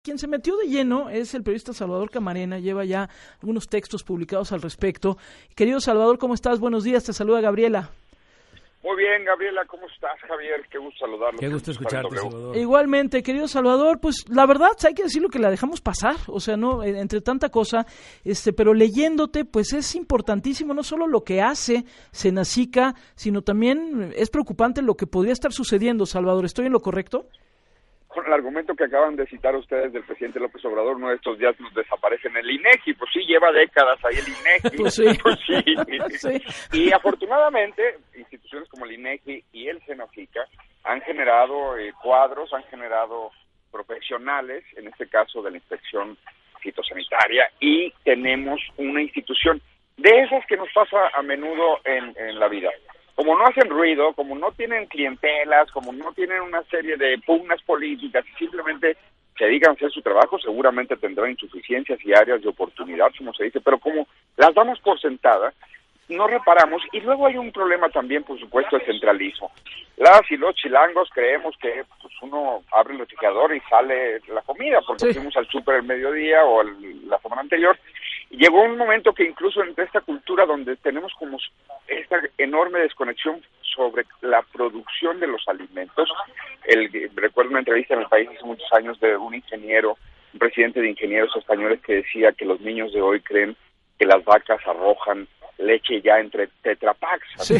Quien se metió de lleno es el periodista Salvador Camarena, lleva ya algunos textos publicados al respecto. Querido Salvador, ¿cómo estás? Buenos días, te saluda Gabriela. Muy bien, Gabriela, ¿cómo estás, Javier? Qué gusto saludarlo. Qué gusto escucharte, Salvador. Igualmente, querido Salvador, pues la verdad, hay que decirlo que la dejamos pasar, o sea, no, entre tanta cosa, pero leyéndote, pues es importantísimo no solo lo que hace Senacica, sino también es preocupante lo que podría estar sucediendo, Salvador. ¿Estoy en lo correcto? Con el argumento que acaban de citar ustedes del presidente López Obrador, uno de estos días nos desaparecen el INEGI, pues sí, lleva décadas ahí el INEGI. Pues sí. Pues sí. Sí. Y afortunadamente, instituciones como el INEGI y el Senacica han generado cuadros, han generado profesionales, en este caso de la inspección fitosanitaria, y tenemos una institución de esas que nos pasa a menudo en la vida. Como no hacen ruido, como no tienen clientelas, como no tienen una serie de pugnas políticas y simplemente se dedican a hacer su trabajo, seguramente tendrán insuficiencias y áreas de oportunidad, como se dice, pero como las damos por sentada, no reparamos. Y luego hay un problema también, por supuesto, de centralismo. Las y los chilangos creemos que pues uno abre el refrigerador y sale la comida, porque fuimos al súper el mediodía o la semana anterior. Y llegó un momento que incluso entre esta cultura donde tenemos como esta enorme desconexión sobre la producción de los alimentos. Recuerdo una entrevista en El País hace muchos años de un ingeniero, un presidente de ingenieros españoles que decía que los niños de hoy creen que las vacas arrojan leche ya entre tetrapacks. Sí.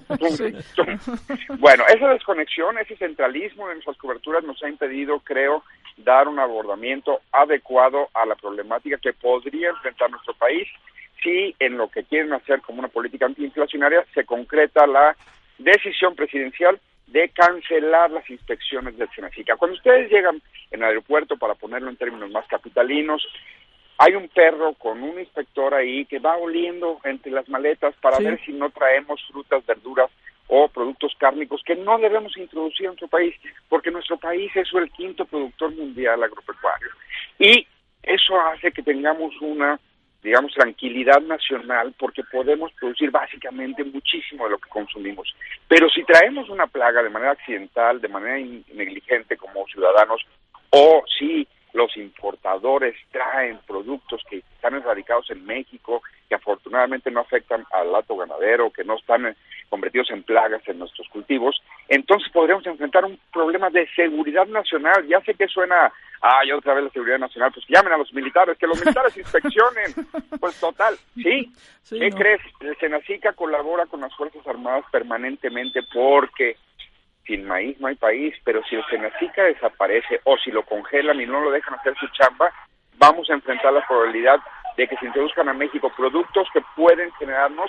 Bueno, esa desconexión, ese centralismo de nuestras coberturas nos ha impedido, creo, dar un abordamiento adecuado a la problemática que podría enfrentar nuestro país si en lo que quieren hacer como una política antiinflacionaria se concreta la decisión presidencial de cancelar las inspecciones del Senacica. Cuando ustedes llegan en el aeropuerto, para ponerlo en términos más capitalinos, hay un perro con un inspector ahí que va oliendo entre las maletas para ver si no traemos frutas, verduras o productos cárnicos que no debemos introducir en nuestro país, porque nuestro país es el quinto productor mundial agropecuario. Y eso hace que tengamos una, digamos, tranquilidad nacional, porque podemos producir básicamente muchísimo de lo que consumimos. Pero si traemos una plaga de manera accidental, de manera negligente como ciudadanos, o si los importadores traen productos que están erradicados en México, que afortunadamente no afectan al hato ganadero, que no están convertidos en plagas en nuestros cultivos, entonces podríamos enfrentar un problema de seguridad nacional. Ya sé que suena, otra vez la seguridad nacional, pues llamen a los militares, que los militares inspeccionen. Pues total, ¿sí? ¿Qué crees? El Senacica colabora con las Fuerzas Armadas permanentemente porque sin maíz no hay país, pero si el Senacica desaparece o si lo congelan y no lo dejan hacer su chamba, vamos a enfrentar la probabilidad de que se introduzcan a México productos que pueden generarnos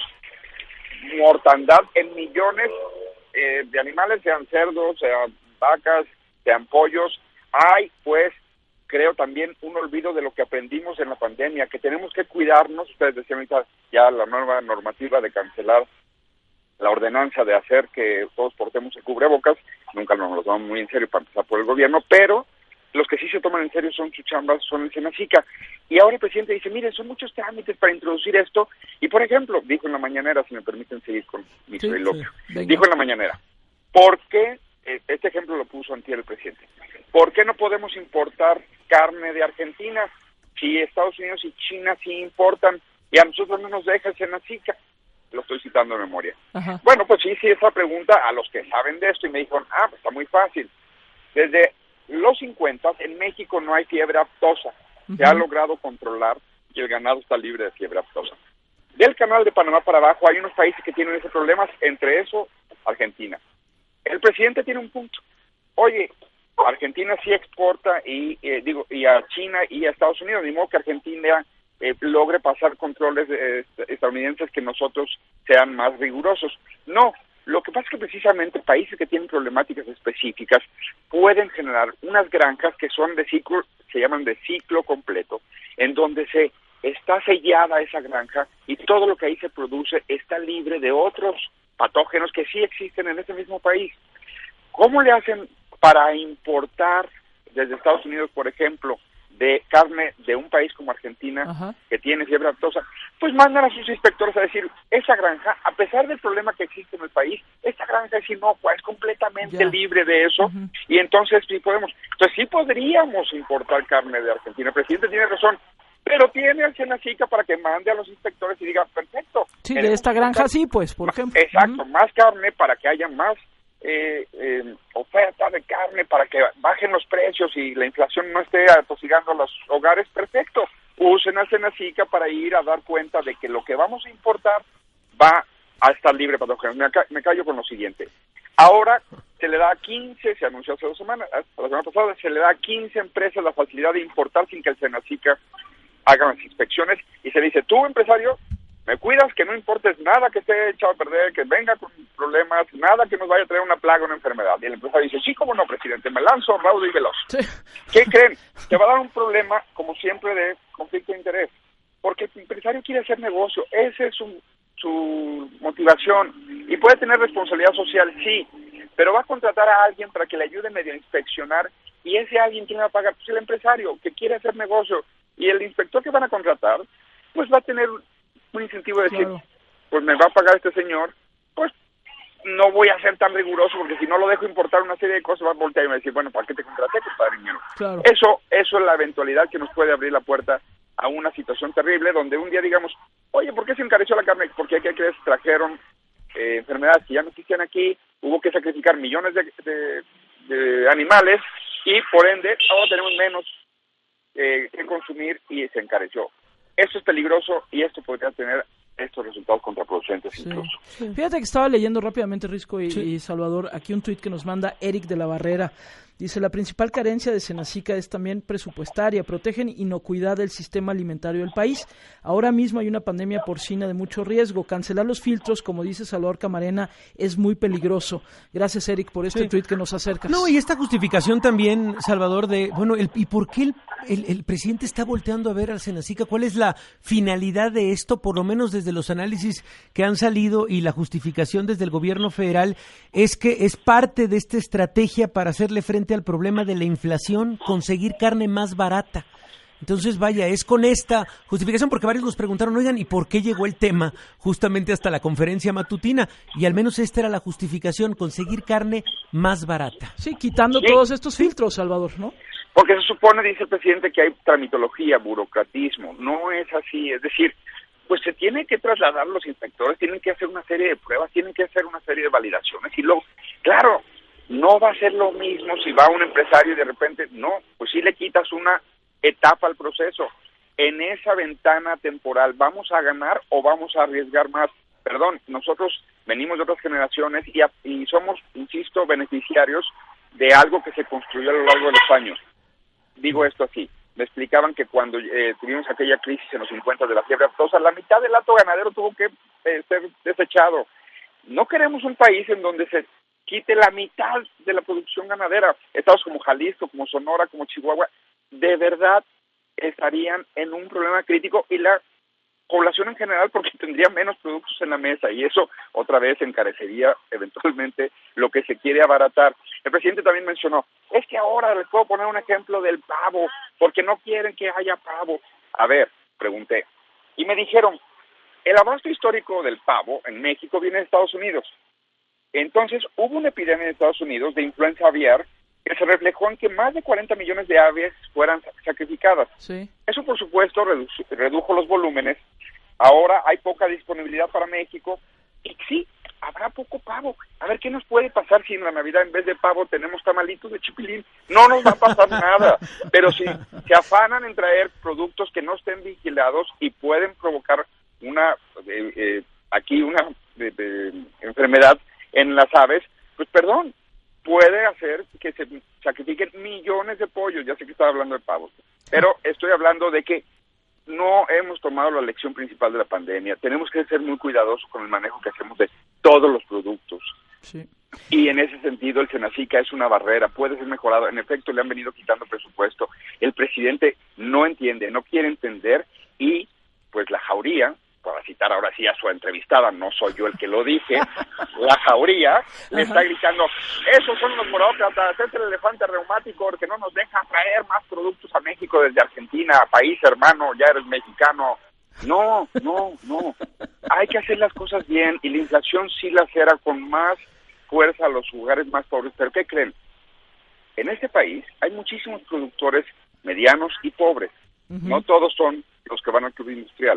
mortandad en millones de animales, sean cerdos, sean vacas, sean pollos. Hay, pues, creo también un olvido de lo que aprendimos en la pandemia, que tenemos que cuidarnos. Ustedes decían ahorita ya la nueva normativa de cancelar la ordenanza de hacer que todos portemos el cubrebocas, nunca nos lo tomamos muy en serio para empezar por el gobierno, pero los que sí se toman en serio son su chamba, son el Senacica. Y ahora el presidente dice, miren, son muchos trámites para introducir esto, y por ejemplo, dijo en la mañanera, si me permiten seguir con mi soliloquio, dijo en la mañanera, ¿por qué, este ejemplo lo puso antier el presidente, ¿por qué no podemos importar carne de Argentina si Estados Unidos y China sí importan y a nosotros no nos deja el Senacica? Lo estoy citando de memoria. Ajá. Bueno, pues hice esa pregunta a los que saben de esto y me dijeron, pues está muy fácil. Desde los 50 en México no hay fiebre aftosa. Se ha logrado controlar y el ganado está libre de fiebre aftosa. Del Canal de Panamá para abajo hay unos países que tienen ese problema, entre eso Argentina. El presidente tiene un punto. Oye, Argentina sí exporta y a China y a Estados Unidos, ni modo que Argentina logre pasar controles estadounidenses que nosotros sean más rigurosos. No, lo que pasa es que precisamente países que tienen problemáticas específicas pueden generar unas granjas que son se llaman de ciclo completo, en donde se está sellada esa granja y todo lo que ahí se produce está libre de otros patógenos que sí existen en ese mismo país. ¿Cómo le hacen para importar desde Estados Unidos, por ejemplo, de carne de un país como Argentina, que tiene fiebre aftosa? Pues mandan a sus inspectores a decir, esa granja, a pesar del problema que existe en el país, esta granja es inocua, es completamente libre de eso, y entonces sí podríamos importar carne de Argentina. El presidente tiene razón, pero tiene al Senacica para que mande a los inspectores y diga, perfecto. Sí, de esta granja sí, pues, por ejemplo. Exacto, más carne para que haya más oferta de carne, para que bajen los precios y la inflación no esté atosigando a los hogares, perfecto. Usen al Senacica para ir a dar cuenta de que lo que vamos a importar va a estar libre para todos. Me callo con lo siguiente. Ahora se le da a 15, se anunció hace 2 semanas, la semana pasada, se le da a 15 empresas la facilidad de importar sin que el Senacica haga las inspecciones, y se dice, tú, empresario, me cuidas que no importes nada que esté echado a perder, que venga con problemas, nada que nos vaya a traer una plaga o una enfermedad. Y el empresario dice, sí, cómo no, presidente, me lanzo raudo y veloz. Sí. ¿Qué creen? Te va a dar un problema, como siempre, de conflicto de interés, porque el empresario quiere hacer negocio, ese es su motivación, y puede tener responsabilidad social, sí, pero va a contratar a alguien para que le ayude medio a inspeccionar, y ese alguien, ¿quién va a pagar? Pues el empresario, que quiere hacer negocio, y el inspector que van a contratar, pues va a tener un incentivo de decir, pues me va a pagar este señor, pues no voy a ser tan riguroso, porque si no lo dejo importar una serie de cosas, va a voltear y me va a decir, bueno, ¿para qué te contraté, compadre mío? Claro. Eso es la eventualidad que nos puede abrir la puerta a una situación terrible, donde un día digamos, oye, ¿por qué se encareció la carne? Porque hay que creer, trajeron enfermedades que ya no existían aquí, hubo que sacrificar millones de animales, y por ende, ahora tenemos menos que consumir y se encareció. Esto es peligroso y esto podría tener estos resultados contraproducentes incluso. Sí. Fíjate que estaba leyendo rápidamente, Risco y Salvador, aquí un tuit que nos manda Eric de la Barrera. Dice, la principal carencia de Senacica es también presupuestaria, protegen inocuidad del sistema alimentario del país. Ahora mismo hay una pandemia porcina de mucho riesgo. Cancelar los filtros, como dice Salvador Camarena, es muy peligroso. Gracias, Eric, por este tuit que nos acercas. No, y esta justificación también, Salvador, de, bueno, ¿y por qué el presidente está volteando a ver al Senacica? ¿Cuál es la finalidad de esto? Por lo menos desde los análisis que han salido y la justificación desde el gobierno federal es que es parte de esta estrategia para hacerle frente al problema de la inflación, conseguir carne más barata. Entonces, vaya, es con esta justificación, porque varios nos preguntaron, oigan, ¿y por qué llegó el tema justamente hasta la conferencia matutina? Y al menos esta era la justificación, conseguir carne más barata. Sí, quitando todos estos filtros, Salvador, ¿no? Porque se supone, dice el presidente, que hay tramitología, burocratismo. No es así, es decir, pues se tiene que trasladar los inspectores, tienen que hacer una serie de pruebas, tienen que hacer una serie de validaciones, y luego, claro, no va a ser lo mismo si va un empresario y de repente, no, pues sí le quitas una etapa al proceso. En esa ventana temporal, ¿vamos a ganar o vamos a arriesgar más? Perdón, nosotros venimos de otras generaciones y somos, insisto, beneficiarios de algo que se construyó a lo largo de los años. Digo esto así, me explicaban que cuando tuvimos aquella crisis en los 50 de la fiebre aftosa, la mitad del hato ganadero tuvo que ser desechado. No queremos un país en donde se quite la mitad de la producción ganadera. Estados como Jalisco, como Sonora, como Chihuahua, de verdad estarían en un problema crítico, y la población en general, porque tendría menos productos en la mesa, y eso otra vez encarecería eventualmente lo que se quiere abaratar. El presidente también mencionó, es que ahora les puedo poner un ejemplo del pavo, porque no quieren que haya pavo. A ver, pregunté, y me dijeron, el abasto histórico del pavo en México viene de Estados Unidos. Entonces, hubo una epidemia en Estados Unidos de influenza aviar que se reflejó en que más de 40 millones de aves fueran sacrificadas. Sí. Eso, por supuesto, redujo los volúmenes. Ahora hay poca disponibilidad para México y sí, habrá poco pavo. A ver, ¿qué nos puede pasar si en la Navidad en vez de pavo tenemos tamalitos de chipilín? No nos va a pasar nada. Pero si se afanan en traer productos que no estén vigilados y pueden provocar una enfermedad en las aves, pues perdón, puede hacer que se sacrifiquen millones de pollos. Ya sé que estaba hablando de pavos, pero estoy hablando de que no hemos tomado la lección principal de la pandemia. Tenemos que ser muy cuidadosos con el manejo que hacemos de todos los productos. Sí. Y en ese sentido el Senacica es una barrera, puede ser mejorado. En efecto, le han venido quitando presupuesto. El presidente no entiende, no quiere entender, y pues la jauría, para citar ahora sí a su entrevistada, no soy yo el que lo dije, la jauría le está gritando, esos son los burócratas, es el elefante reumático que no nos deja traer más productos a México desde Argentina, país hermano, ya eres mexicano. No, hay que hacer las cosas bien, y la inflación sí la hará con fuerza a los lugares más pobres. ¿Pero qué creen? En este país hay muchísimos productores medianos y pobres. No todos son los que van al club industrial.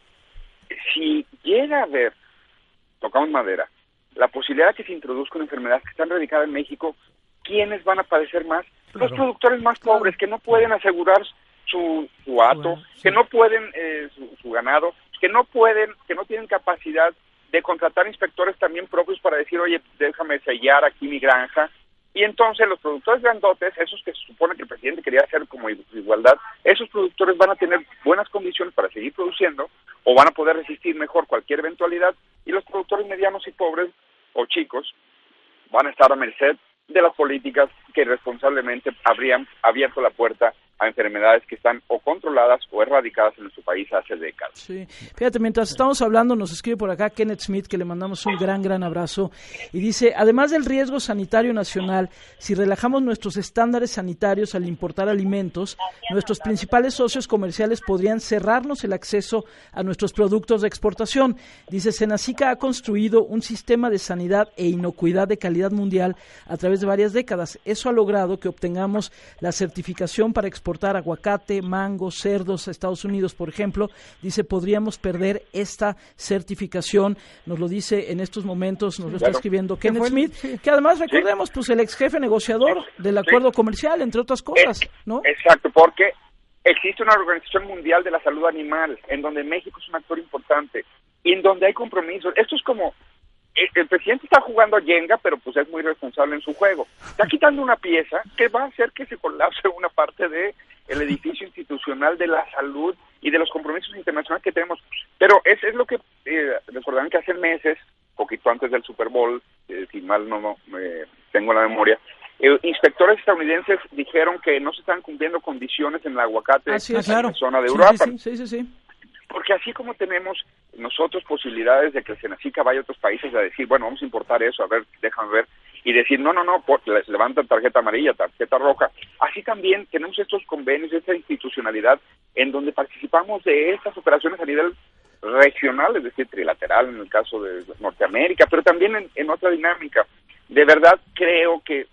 Si llega a haber, tocamos madera, la posibilidad de que se introduzcan enfermedades que están radicadas en México, ¿quiénes van a padecer más? Los productores más pobres, que no pueden asegurar su hato, que no pueden su ganado, que no tienen capacidad de contratar inspectores también propios para decir, oye, déjame sellar aquí mi granja. Y entonces los productores grandotes, esos que se supone que el presidente quería hacer como igualdad, esos productores van a tener buenas condiciones para seguir produciendo o van a poder resistir mejor cualquier eventualidad, y los productores medianos y pobres o chicos van a estar a merced de las políticas que irresponsablemente habrían abierto la puerta a enfermedades que están o controladas o erradicadas en nuestro país hace décadas. Sí, fíjate, mientras estamos hablando, nos escribe por acá Kenneth Smith, que le mandamos un gran abrazo, y dice, además del riesgo sanitario nacional, si relajamos nuestros estándares sanitarios al importar alimentos, nuestros principales socios comerciales podrían cerrarnos el acceso a nuestros productos de exportación. Dice, Senacica ha construido un sistema de sanidad e inocuidad de calidad mundial a través de varias décadas. Eso ha logrado que obtengamos la certificación para exportar aguacate, mango, cerdos a Estados Unidos, por ejemplo. Dice, podríamos perder esta certificación. Nos lo dice en estos momentos, nos lo está escribiendo Kenneth Smith, que además recordemos, pues el ex jefe negociador del acuerdo comercial, entre otras cosas, ¿no? Exacto, porque existe una Organización Mundial de la Salud Animal, en donde México es un actor importante, y en donde hay compromisos. Esto es como, el presidente está jugando a Jenga, pero pues es muy responsable en su juego. Está quitando una pieza que va a hacer que se colapse una parte de el edificio institucional de la salud y de los compromisos internacionales que tenemos. Pero es lo que recordarán que hace meses, poquito antes del Super Bowl, si mal no tengo la memoria, inspectores estadounidenses dijeron que no se están cumpliendo condiciones en el aguacate en la zona de Europa. Sí. Porque así como tenemos nosotros posibilidades de que el Senacica vaya a otros países a decir, bueno, vamos a importar eso, a ver, déjame ver, y decir, no, les levantan tarjeta amarilla, tarjeta roja. Así también tenemos estos convenios, esta institucionalidad, en donde participamos de estas operaciones a nivel regional, es decir, trilateral en el caso de Norteamérica, pero también en otra dinámica. De verdad creo que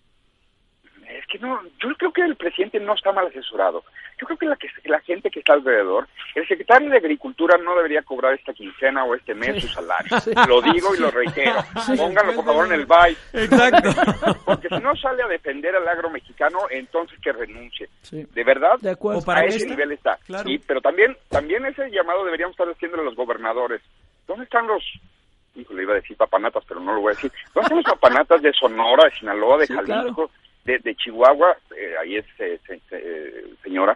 yo creo que el presidente no está mal asesorado. Yo creo que la gente que está alrededor, el secretario de Agricultura no debería cobrar esta quincena o este mes su salario. Lo digo y lo reitero. Pónganlo, por favor, en el BAI. Exacto. Porque si no sale a defender al agro mexicano, entonces que renuncie. De verdad, de acuerdo. A ese nivel está. Claro. Pero también ese llamado deberíamos estar haciéndole a los gobernadores. ¿Dónde están los... le iba a decir papanatas, pero no lo voy a decir. ¿Dónde están los papanatas de Sonora, de Sinaloa, de Jalisco? Claro. De Chihuahua, ahí es señora,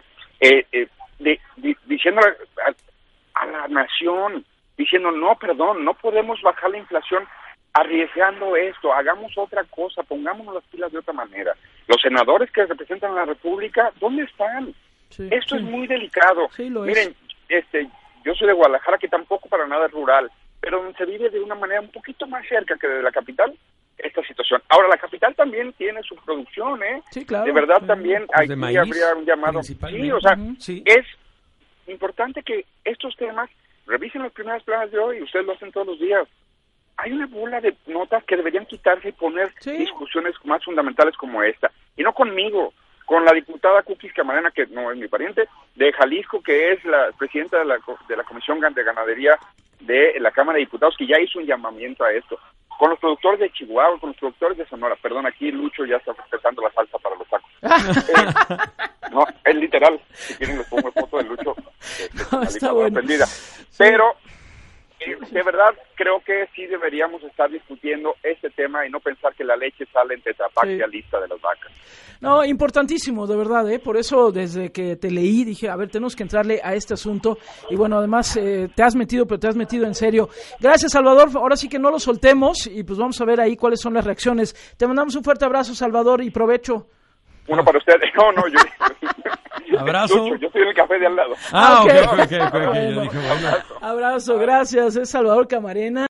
diciendo a la nación, diciendo, no podemos bajar la inflación arriesgando esto, hagamos otra cosa, pongámonos las pilas de otra manera. Los senadores que representan a la República, ¿dónde están? Esto es muy delicado. Miren, yo soy de Guadalajara, que tampoco para nada es rural, pero donde se vive de una manera un poquito más cerca que de la capital, esta situación. Ahora, la capital también tiene su producción, Sí, claro. De verdad también aquí habría un llamado. Sí, o sea, es importante que estos temas revisen las primeras planas de hoy, ustedes lo hacen todos los días. Hay una bola de notas que deberían quitarse y poner discusiones más fundamentales como esta. Y no conmigo, con la diputada Cookies Camarena, que no es mi pariente, de Jalisco, que es la presidenta de la Comisión de Ganadería de la Cámara de Diputados, que ya hizo un llamamiento a esto. Con los productores de Chihuahua, con los productores de Sonora. Perdón, aquí Lucho ya está empezando la salsa para los tacos. No, es literal. Si quieren les pongo foto de Lucho. Está bueno. Pero, de verdad, creo que sí deberíamos estar discutiendo este tema y no pensar que la leche sale en Tetra Pak y lista de las vacas. No, importantísimo, de verdad, Por eso, desde que te leí, dije, a ver, tenemos que entrarle a este asunto. Y bueno, además, te has metido en serio. Gracias, Salvador. Ahora sí que no lo soltemos y pues vamos a ver ahí cuáles son las reacciones. Te mandamos un fuerte abrazo, Salvador, y provecho. Uno para usted. No, yo... Abrazo. Lucho, yo estoy en el café de al lado. Okay. Bueno, abrazo, gracias. Es Salvador Camarena.